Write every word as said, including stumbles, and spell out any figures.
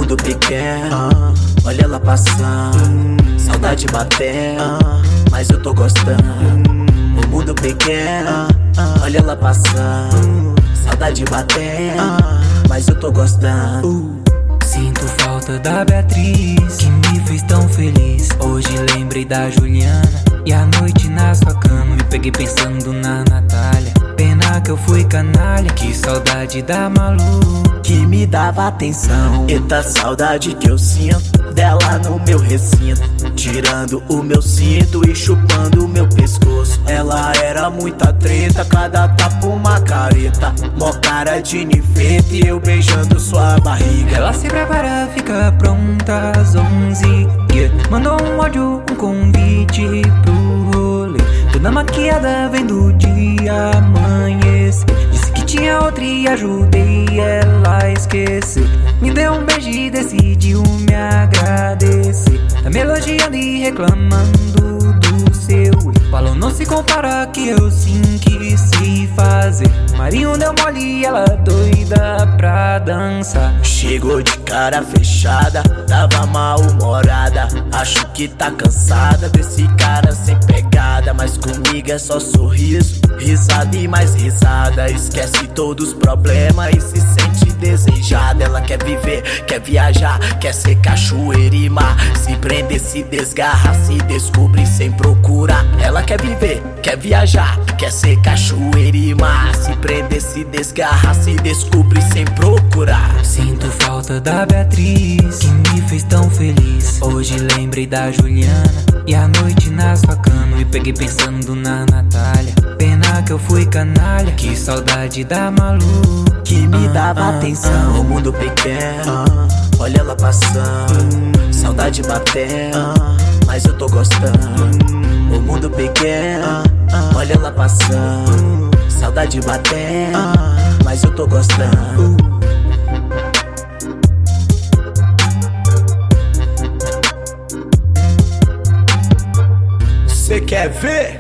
mundo pequeno, olha ela passando, saudade batendo, mas eu tô gostando. O mundo pequeno, olha ela passando, saudade batendo, mas eu tô gostando. Sinto falta da Beatriz, que me fez tão feliz. Hoje lembrei da Juliana, e à noite na sua cama me peguei pensando na Natália. Pena que eu fui canalha, que saudade da Malu, que me dava atenção. Eita saudade que eu sinto dela no meu recinto, tirando o meu cinto e chupando o meu pescoço. Ela era muita treta, cada tapa uma careta, mó cara de nifeta e eu beijando sua barriga. Ela se prepara, fica pronta às onze, yeah. Mandou um áudio, um convite pro rolê, toda maquiada vendo o dia amanhecer. Disse que tinha outra e ajudei ela a esquecer. Me deu um beijo e decidiu me agradecer. Tá me elogiando e reclamando do seu. Falou não se compara, que eu sim quis se fazer. Marinho deu mole e ela doida pra dançar. Chegou de cara fechada, tava mal-humorada. Acho que tá cansada desse cara sem pegada, mas comigo é só sorriso, risada e mais risada. Esquece todos os problemas e se sente desejada. Ela quer viver, quer viajar, quer ser cachoeira e mar, se prender, se desgarra, se descobre sem procurar. Ela quer viver, quer viajar, quer ser cachoeira e mar, se prender, se desgarra, se descobre sem procurar. Sinto falta da Beatriz, que me fez tão feliz. Hoje lembrei da Juliana, e à noite na sua cama me peguei pensando na Natália. Pena que eu fui canalha, que saudade da Malu, que me dava ah, atenção. Ah, o mundo pequeno, olha ela passando, saudade batendo, mas eu tô gostando. O mundo pequeno, olha ela passando, saudade batendo, mas eu tô gostando. Cê quer ver?